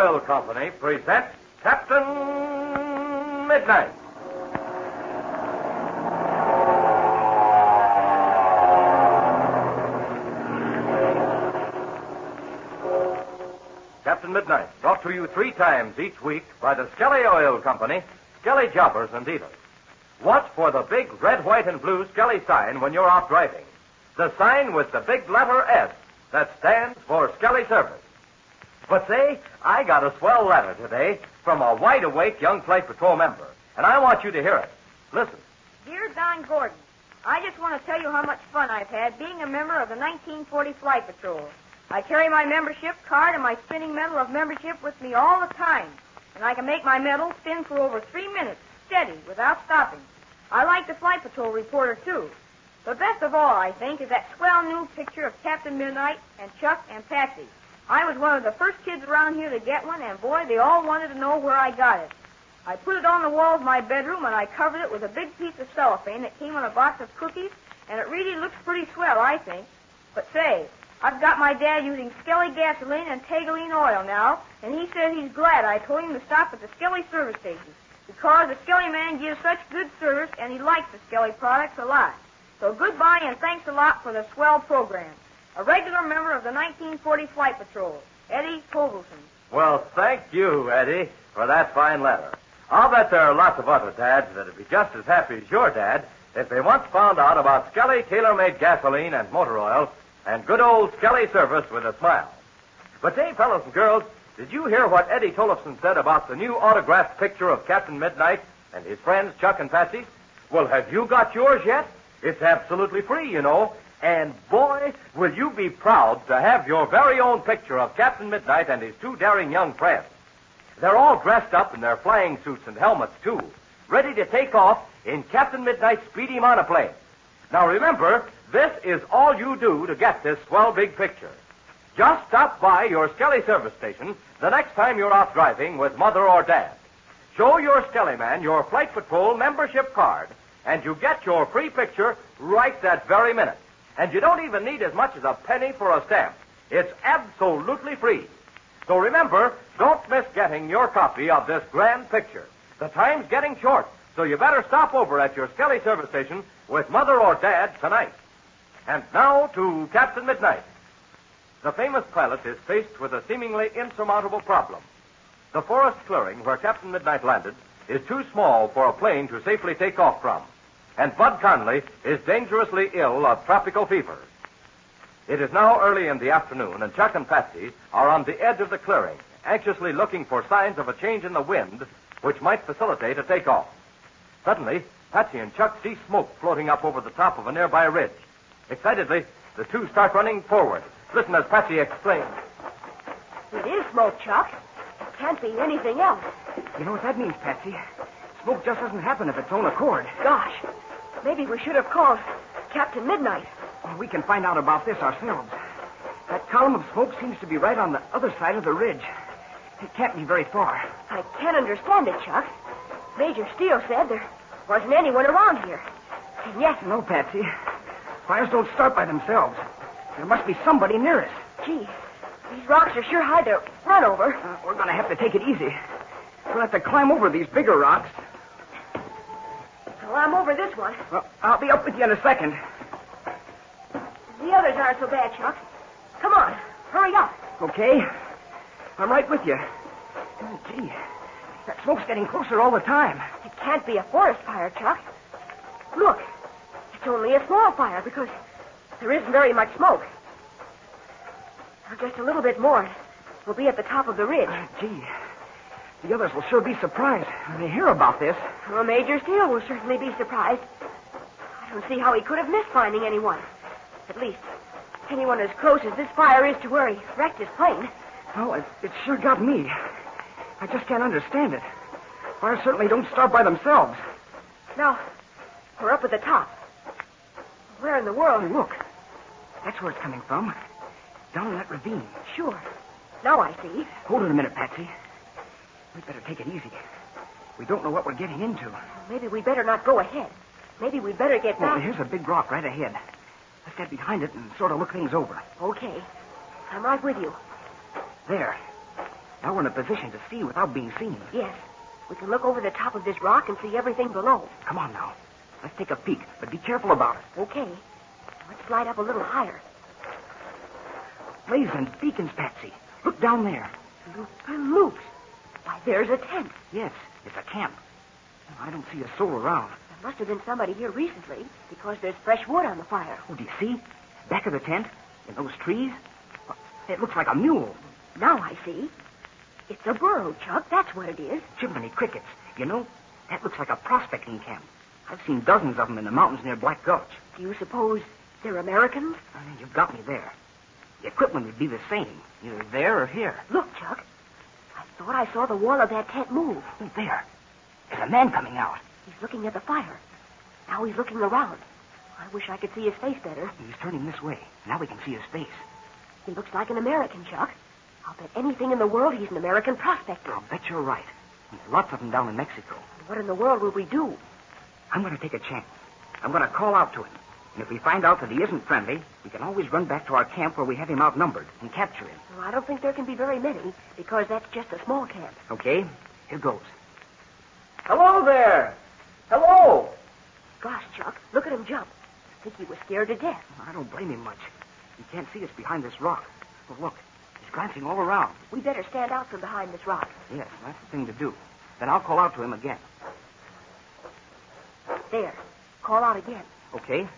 Oil Company presents Captain Midnight. Captain Midnight, brought to you 3 times each week by the Skelly Oil Company, Skelly Jobbers and Dealers. Watch for the big red, white, and blue Skelly sign when you're out driving. The sign with the big letter S that stands for Skelly Service. But say, I got a swell letter today from a wide-awake young Flight Patrol member, and I want you to hear it. Listen. Dear Don Gordon, I just want to tell you how much fun I've had being a member of the 1940 Flight Patrol. I carry my membership card and my spinning medal of membership with me all the time, and I can make my medal spin for over 3 minutes, steady, without stopping. I like the Flight Patrol reporter, too. But best of all, I think, is that swell new picture of Captain Midnight and Chuck and Patsy. I was one of the first kids around here to get one, and boy, they all wanted to know where I got it. I put it on the wall of my bedroom, and I covered it with a big piece of cellophane that came on a box of cookies, and it really looks pretty swell, I think. But say, I've got my dad using Skelly gasoline and Tagaline oil now, and he says he's glad I told him to stop at the Skelly service station, because the Skelly man gives such good service, and he likes the Skelly products a lot. So goodbye, and thanks a lot for the swell program. A regular member of the 1940 Flight Patrol, Eddie Fogelson. Well, thank you, Eddie, for that fine letter. I'll bet there are lots of other dads that'd be just as happy as your dad if they once found out about Skelly tailor-made gasoline and motor oil and good old Skelly service with a smile. But say, fellas and girls, did you hear what Eddie Tollefson said about the new autographed picture of Captain Midnight and his friends Chuck and Patsy? Well, have you got yours yet? It's absolutely free, you know. And, boy, will you be proud to have your very own picture of Captain Midnight and his 2 daring young friends. They're all dressed up in their flying suits and helmets, too, ready to take off in Captain Midnight's speedy monoplane. Now, remember, this is all you do to get this swell big picture. Just stop by your Skelly service station the next time you're out driving with Mother or Dad. Show your Skelly man your Flight Patrol membership card, and you get your free picture right that very minute. And you don't even need as much as a penny for a stamp. It's absolutely free. So remember, don't miss getting your copy of this grand picture. The time's getting short, so you better stop over at your Skelly service station with Mother or Dad tonight. And now to Captain Midnight. The famous pilot is faced with a seemingly insurmountable problem. The forest clearing where Captain Midnight landed is too small for a plane to safely take off from. And Bud Conley is dangerously ill of tropical fever. It is now early in the afternoon, and Chuck and Patsy are on the edge of the clearing, anxiously looking for signs of a change in the wind which might facilitate a takeoff. Suddenly, Patsy and Chuck see smoke floating up over the top of a nearby ridge. Excitedly, the 2 start running forward. Listen as Patsy exclaims. It is smoke, Chuck. It can't be anything else. You know what that means, Patsy? Smoke just doesn't happen of its own accord. Gosh, maybe we should have called Captain Midnight. Well, we can find out about this ourselves. That column of smoke seems to be right on the other side of the ridge. It can't be very far. I can't understand it, Chuck. Major Steele said there wasn't anyone around here. And yet... No, Patsy. Fires don't start by themselves. There must be somebody near us. Gee, these rocks are sure hard to run over. We're going to have to take it easy. We'll have to climb over these bigger rocks. Well, I'm over this one. Well, I'll be up with you in a second. The others aren't so bad, Chuck. Come on, hurry up. Okay. I'm right with you. Oh, gee, that smoke's getting closer all the time. It can't be a forest fire, Chuck. Look, it's only a small fire because there isn't very much smoke. Now, just a little bit more. We'll be at the top of the ridge. Gee, the others will sure be surprised when they hear about this. Well, Major Steele will certainly be surprised. I don't see how he could have missed finding anyone. At least, anyone as close as this fire is to where he wrecked his plane. Oh, it sure got me. I just can't understand it. Fires certainly don't start by themselves. Now, we're up at the top. Where in the world? Hey, look. That's where it's coming from. Down in that ravine. Sure. Now I see. Hold it a minute, Patsy. We'd better take it easy. We don't know what we're getting into. Maybe we'd better not go ahead. Maybe we'd better get back. Well, here's a big rock right ahead. Let's get behind it and sort of look things over. Okay. I'm right with you. There. Now we're in a position to see without being seen. Yes. We can look over the top of this rock and see everything below. Come on now. Let's take a peek, but be careful about it. Okay. Let's slide up a little higher. Rays and beacons, Patsy. Look down there. Loops. Why, there's a tent. Yes, it's a camp. I don't see a soul around. There must have been somebody here recently because there's fresh wood on the fire. Oh, do you see? Back of the tent, in those trees. It looks like a mule. Now I see. It's a burro, Chuck. That's what it is. Chimney crickets. You know, that looks like a prospecting camp. I've seen dozens of them in the mountains near Black Gulch. Do you suppose they're Americans? You've got me there. The equipment would be the same, either there or here. Look, Chuck. I thought I saw the wall of that tent move. Oh, there. There's a man coming out. He's looking at the fire. Now he's looking around. I wish I could see his face better. He's turning this way. Now we can see his face. He looks like an American, Chuck. I'll bet anything in the world he's an American prospector. I'll bet you're right. There's lots of them down in Mexico. And what in the world will we do? I'm going to take a chance. I'm going to call out to him. And if we find out that he isn't friendly, we can always run back to our camp where we have him outnumbered and capture him. Well, I don't think there can be very many because that's just a small camp. Okay, here goes. Hello there. Hello. Gosh, Chuck, look at him jump. I think he was scared to death. I don't blame him much. He can't see us behind this rock. Well, look, he's glancing all around. We better stand out from behind this rock. Yes, that's the thing to do. Then I'll call out to him again. There. Call out again. Okay.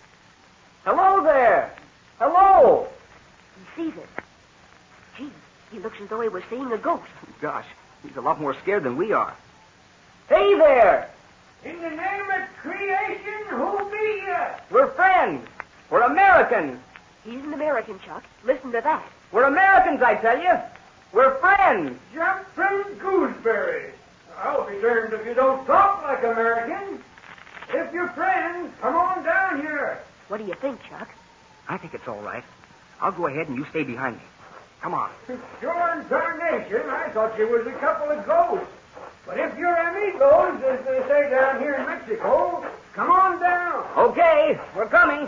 Hello there. Hello. He sees us. Gee, he looks as though he was seeing a ghost. Gosh, he's a lot more scared than we are. Hey there. In the name of creation, who be you? We're friends. We're Americans. He's an American, Chuck. Listen to that. We're Americans, I tell you. We're friends. Jump from gooseberries. I'll be darned if you don't talk like Americans. If you're friends, come on down here. What do you think, Chuck? I think it's all right. I'll go ahead and you stay behind me. Come on. Sure and darnation, I thought you was a couple of ghosts. But if you're amigos, as they say down here in Mexico, come on down. Okay, we're coming.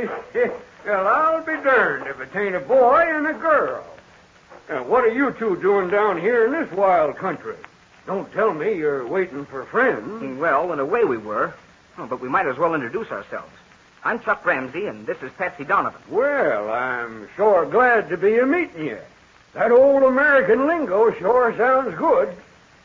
Well, I'll be darned if it ain't a boy and a girl. Now, what are you two doing down here in this wild country? Don't tell me you're waiting for friends. Well, in a way we were. Oh, but we might as well introduce ourselves. I'm Chuck Ramsey, and this is Patsy Donovan. Well, I'm sure glad to be a-meeting you. That old American lingo sure sounds good.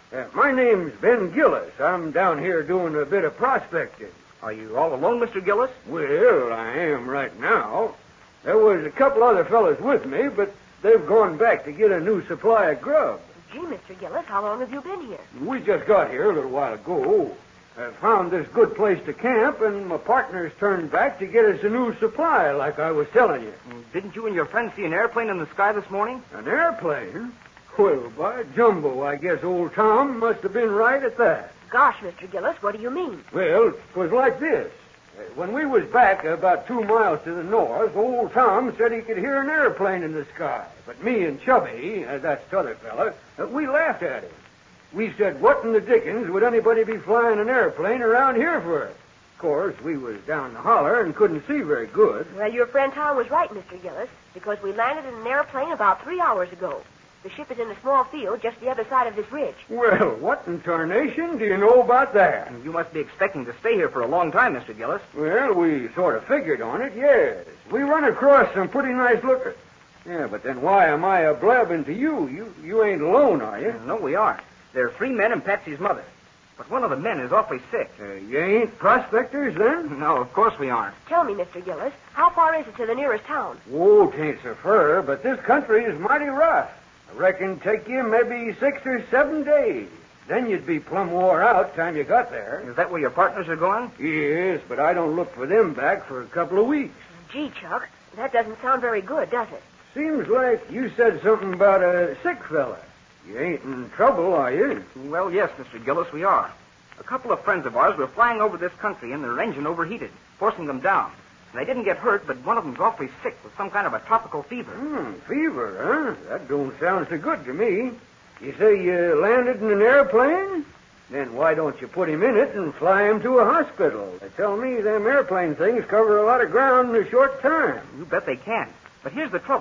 My name's Ben Gillis. I'm down here doing a bit of prospecting. Are you all alone, Mr. Gillis? Well, I am right now. There was a couple other fellas with me, but they've gone back to get a new supply of grub. Gee, Mr. Gillis, how long have you been here? We just got here a little while ago. I found this good place to camp, and my partners turned back to get us a new supply, like I was telling you. Didn't you and your friend see an airplane in the sky this morning? An airplane? Well, by jumbo, I guess old Tom must have been right at that. Gosh, Mr. Gillis, what do you mean? Well, it was like this. When we was back about 2 miles to the north, old Tom said he could hear an airplane in the sky. But me and Chubby, that's the other fella, we laughed at him. We said, what in the dickens would anybody be flying an airplane around here for? Of course, we was down the holler and couldn't see very good. Well, your friend Tom was right, Mr. Gillis, because we landed in an airplane about 3 hours ago. The ship is in a small field just the other side of this ridge. Well, what in tarnation do you know about that? You must be expecting to stay here for a long time, Mr. Gillis. Well, we sort of figured on it, yes. We run across some pretty nice lookers. Yeah, but then why am I a-blabbing to you? You ain't alone, are you? No, we aren't. There are 3 men and Patsy's mother. But one of the men is awfully sick. You ain't prospectors, then? No, of course we aren't. Tell me, Mr. Gillis, how far is it to the nearest town? Oh, 'tain't so fur, but this country is mighty rough. I reckon take you maybe 6 or 7 days. Then you'd be plumb wore out time you got there. Is that where your partners are going? Yes, but I don't look for them back for a couple of weeks. Gee, Chuck, that doesn't sound very good, does it? Seems like you said something about a sick fella. You ain't in trouble, are you? Well, yes, Mr. Gillis, we are. A couple of friends of ours were flying over this country and their engine overheated, forcing them down. And they didn't get hurt, but one of them's awfully sick with some kind of a tropical fever. Fever, huh? That don't sound so good to me. You say you landed in an airplane? Then why don't you put him in it and fly him to a hospital? They tell me them airplane things cover a lot of ground in a short time. You bet they can. But here's the trouble.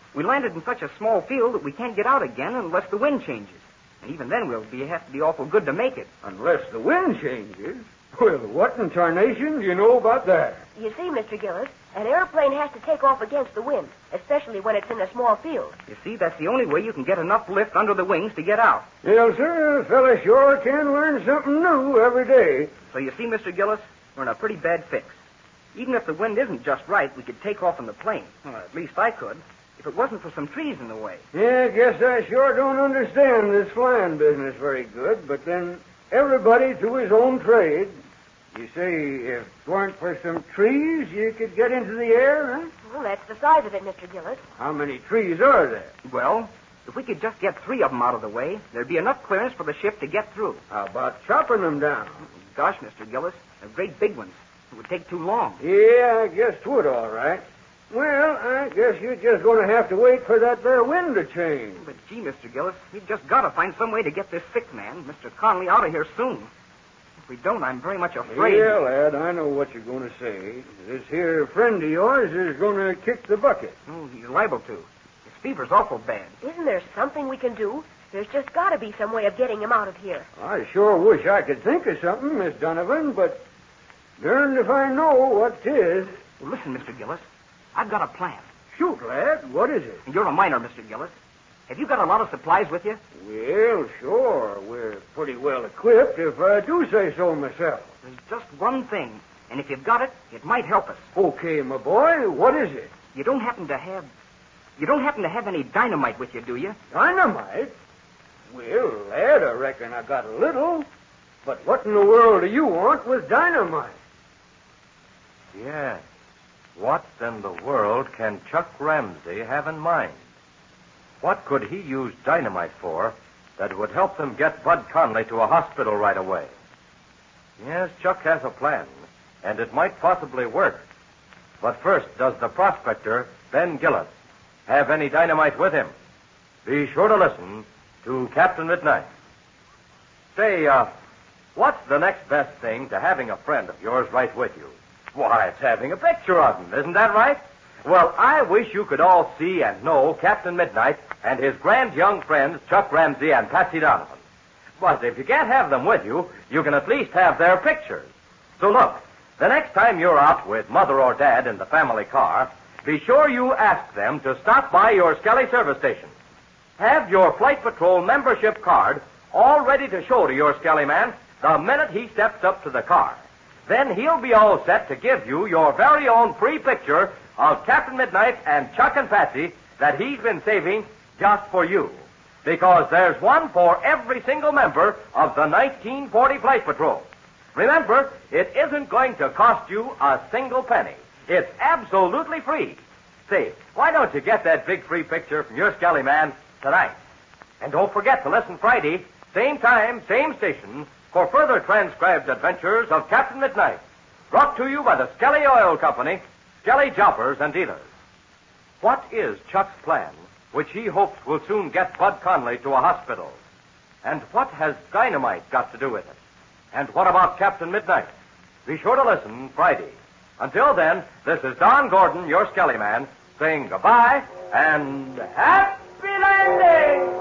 We landed in such a small field that we can't get out again unless the wind changes. And even then, have to be awful good to make it. Unless the wind changes? Well, what in tarnation do you know about that? You see, Mr. Gillis, an airplane has to take off against the wind, especially when it's in a small field. You see, that's the only way you can get enough lift under the wings to get out. Well, sir, a fella sure can learn something new every day. So you see, Mr. Gillis, we're in a pretty bad fix. Even if the wind isn't just right, we could take off in the plane. Well, at least I could, if it wasn't for some trees in the way. Yeah, I guess I sure don't understand this flying business very good, but then everybody to his own trade. You say if it weren't for some trees, you could get into the air, huh? Well, that's the size of it, Mr. Gillis. How many trees are there? Well, if we could just get 3 of them out of the way, there'd be enough clearance for the ship to get through. How about chopping them down? Gosh, Mr. Gillis, they're great big ones. It would take too long. Yeah, I guess 'twould, all right. Well, I guess you're just going to have to wait for that there wind to change. But, gee, Mr. Gillis, we've just got to find some way to get this sick man, Mr. Conley, out of here soon. If we don't, I'm very much afraid. Yeah, lad, I know what you're going to say. This here friend of yours is going to kick the bucket. Oh, he's liable to. His fever's awful bad. Isn't there something we can do? There's just got to be some way of getting him out of here. I sure wish I could think of something, Miss Donovan, but darned if I know what 'tis. Well, listen, Mr. Gillis, I've got a plan. Shoot, lad, what is it? You're a miner, Mr. Gillis. Have you got a lot of supplies with you? Well, sure. We're pretty well equipped, if I do say so myself. There's just one thing, and if you've got it, it might help us. Okay, my boy, what is it? You don't happen to have any dynamite with you, do you? Dynamite? Well, lad, I reckon I got a little. But what in the world do you want with dynamite? Yes. What in the world can Chuck Ramsey have in mind? What could he use dynamite for that would help them get Bud Conley to a hospital right away? Yes, Chuck has a plan, and it might possibly work. But first, does the prospector, Ben Gillis, have any dynamite with him? Be sure to listen to Captain Midnight. Say, what's the next best thing to having a friend of yours right with you? Why, it's having a picture of him, isn't that right? Well, I wish you could all see and know Captain Midnight and his grand young friends, Chuck Ramsey and Patsy Donovan. But if you can't have them with you, you can at least have their pictures. So look, the next time you're out with Mother or Dad in the family car, be sure you ask them to stop by your Skelly service station. Have your Flight Patrol membership card all ready to show to your Skelly man the minute he steps up to the car. Then he'll be all set to give you your very own free picture of Captain Midnight and Chuck and Patsy that he's been saving just for you. Because there's one for every single member of the 1940 Flight Patrol. Remember, it isn't going to cost you a single penny. It's absolutely free. Say, why don't you get that big free picture from your Skelly man tonight? And don't forget to listen Friday, same time, same station, for further transcribed adventures of Captain Midnight. Brought to you by the Skelly Oil Company, Skelly Jobbers and Dealers. What is Chuck's plan, which he hopes will soon get Bud Conley to a hospital? And what has dynamite got to do with it? And what about Captain Midnight? Be sure to listen Friday. Until then, this is Don Gordon, your Skelly man, saying goodbye and happy landing!